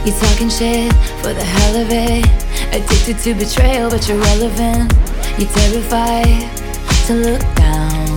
You talking shit for the hell of it. Addicted to betrayal, but you're relevant. You're terrified to look down.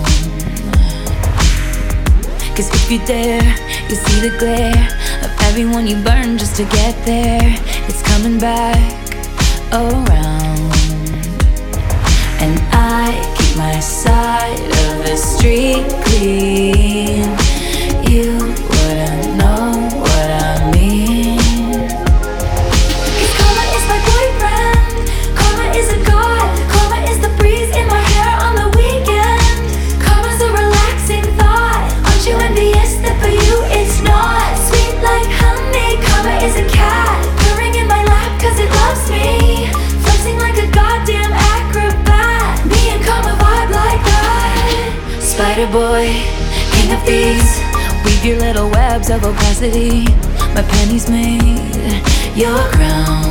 Cause if you dare, you see the glare of everyone you burn just to get there. It's coming back around. And I keep my side of the street clean. You wouldn't know what I mean. Cause karma is my boyfriend. Karma is a god. Karma is the breeze in my hair on the weekend. Karma's a relaxing thought. Aren't you envious that for you it's not? Sweet like honey. Karma is a cat purring in my lap cause it loves me. Flexing like a goddamn acrobat. Me and karma vibe like that. Spider boy, king of thieves. Weave your little webs of opacity. My pennies made your crown.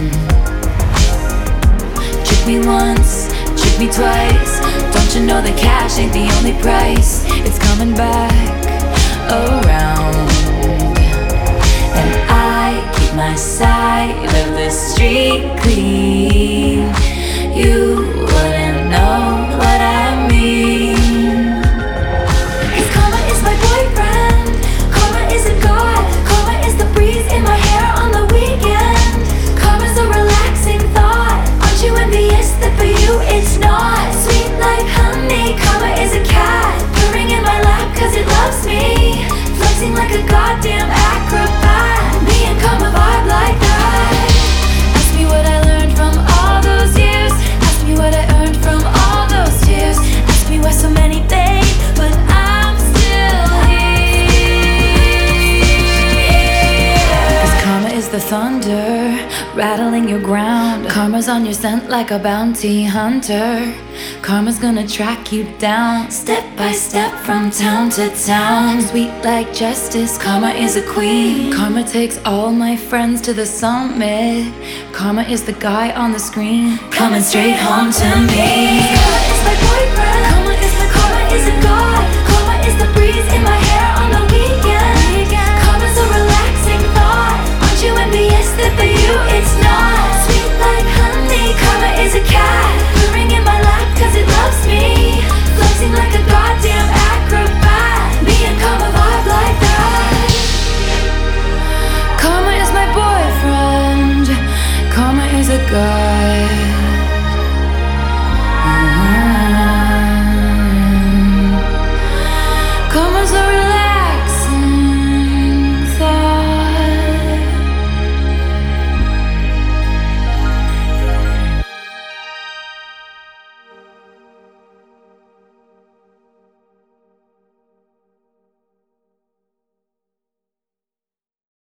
Trick me once, trick me twice. Don't you know that cash ain't the only price? It's coming back around. And I keep my side of the street clean. You wouldn't know what I mean. In my hair on the weekend. Karma's a relaxing thought. Aren't you envious that for you it's not? Sweet like honey. Karma is a cat purring in my lap cause it loves me. Flexing like a goddamn acrobat. Me and karma vibe like that. Ask me what I learned from all those years. Ask me what I earned from all those tears. Ask me why so many fade, but I'm still the thunder, rattling your ground. Karma's on your scent like a bounty hunter. Karma's gonna track you down, step by step from town to town. Sweet like justice, karma is a queen. Karma takes all my friends to the summit. Karma is the guy on the screen, coming straight home to me. Karma is my boyfriend. Karma is a god. Karma is the breeze in my hair on the weekend. Karma's a relaxing thought. You envious that for you it's not?